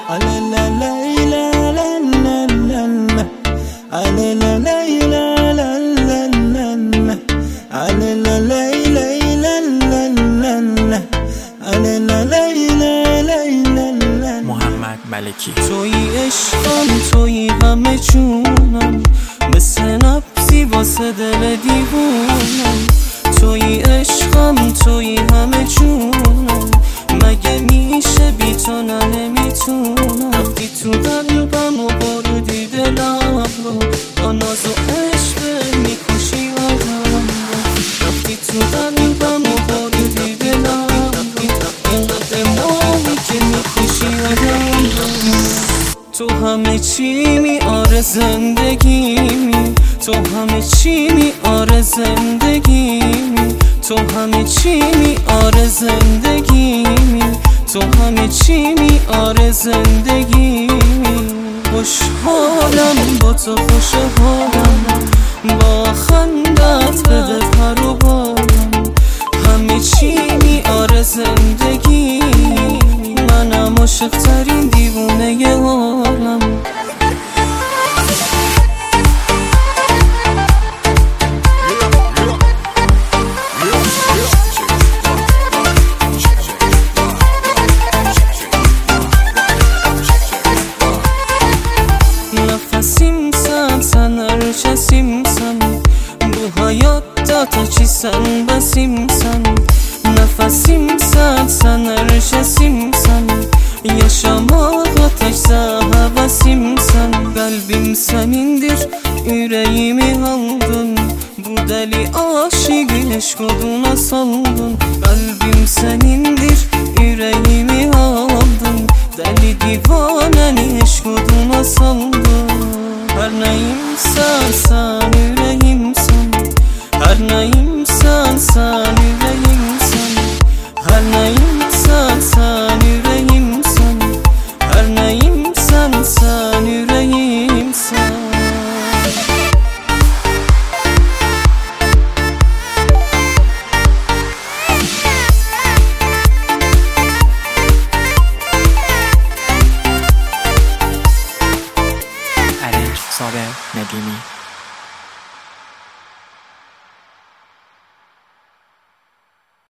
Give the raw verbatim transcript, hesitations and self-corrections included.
محمد ملکی. تویی عشقم، تویی همه جونم، مثل نبضی واسه دل دیوونم. تویی عشقم، تویی همه جونم، مگه میشه بی تو نه نمیتونم. رفتی تو قلبم و بردی دلم رو، با ناز و عشق میکشی آدم رو. رفتی تو قلبم و بردی دلم رو، اینقدر ماهی که میکشی آدم رو. تو همه چی میاره زندگیمی، تو همه چی میاره زندگیمی، تو همه چی میاره زندگیمی، تو همه چی میاره زندگیمی. خوشحالم با تو، خوشحالم با خندت بده پر و بالم. همه چی میاره زندگیمی، منم عاشق ترین دیوونه عالم. Nefesimsen, sen herkesimsen, bu hayatta tek sen besimsen. Nefesimsen, sen herkesimsen, yaşamağa tek sen hevesimsen. Kalbim senindir, yüreğimi aldın, bu deli aşığı aşk oduna saldın. Kalbim senindir, yüreğimi aldın, deli divaneni aşk oduna saldın. Her neyimsen sen yüreğimsen, her neyimsen sen yüreğimsen, her neyimsen sen yüreğimsen, her neyimsen sen yüreğimsen. علی صابر ندیمی.